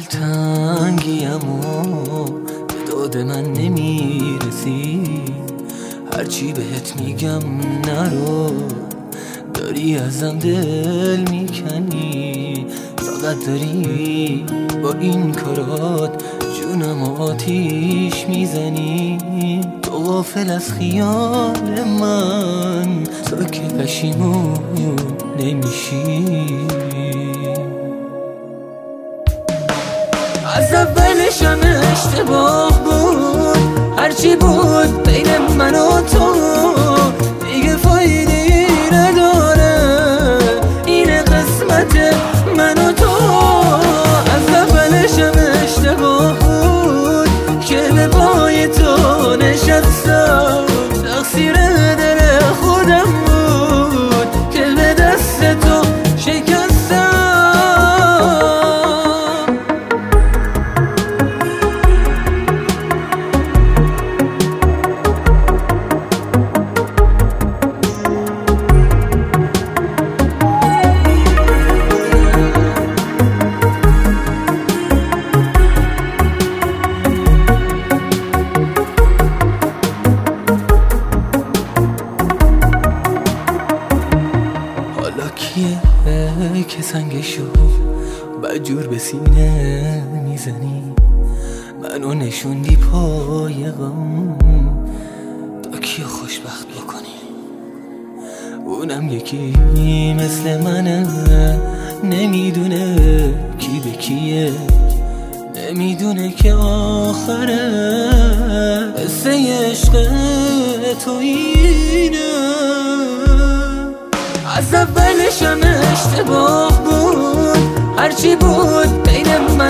دلتنگیم و به داد من نمیرسی، هرچی بهت میگم نرو، داری ازم دل میکنی، فقط داری با این کارات جونم آتیش میزنی. تو غافل از خیال من تا که پشیمون نمیشی. از اولشم اشتباه بود، هرچی بود بین من و تو دیگه فایده نداره، این قسمت من و تو. از اولشم اشتباه بود که به پای تو نشستم، تقصیر دل خودم بود که به دست تو شکستم. کیه که سنگشو بدجور به سینه میزنی، منو نشوندی پای غم تا کیو خوشبخت بکنی. اونم یکی مثل منه، نمیدونه کی به کیه، نمیدونه که آخره قصه عشق تو اینه. از اولشم اشتباه بود، هرچی بود بین من